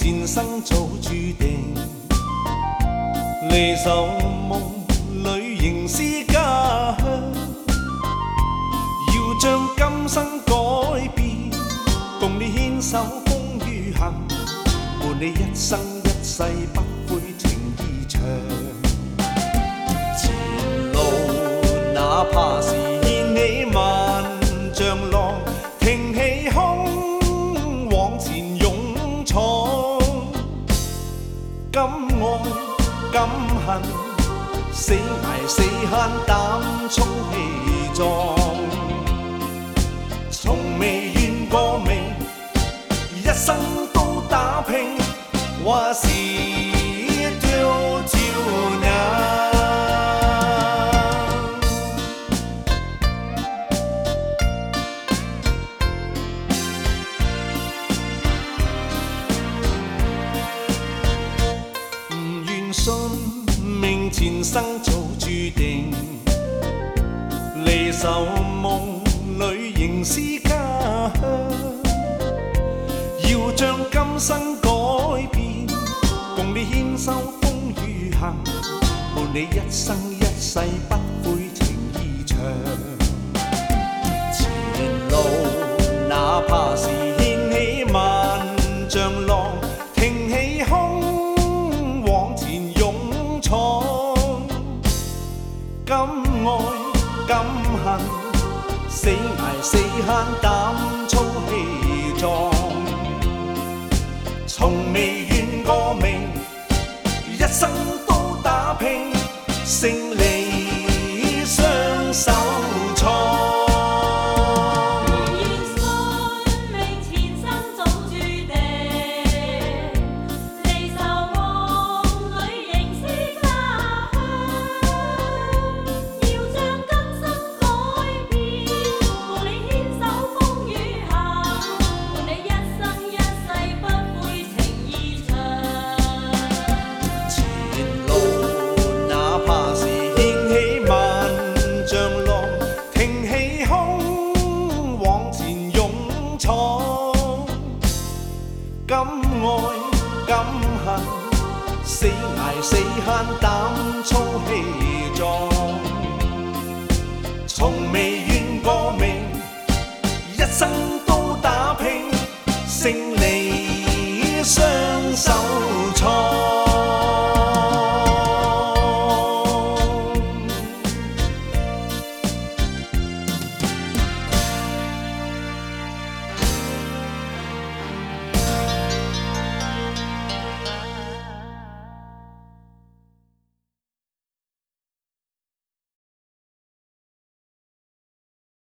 前生早注定，离愁梦里仍是家乡。要将今生改变，共你牵手风雨行，伴你一生一世不悔情意长。前路哪怕是掀起萬丈浪，挺起胸往前勇闖。敢愛敢恨，死捱死慳膽充氣壯。從未怨過命，一生都打拼，話是丟照亮。唔願信命前生早注定，離愁夢裏仍是家鄉。要將今生改變，共你牽手風雨行，伴你一生一世不悔情意長。前路哪怕是掀起萬丈浪，挺起胸往前勇闖。敢愛敢恨，死捱死慳膽粗氣壯。從未怨過命，一生都打拼，勝利雙手創。敢愛敢恨，死捱死慳膽粗氣。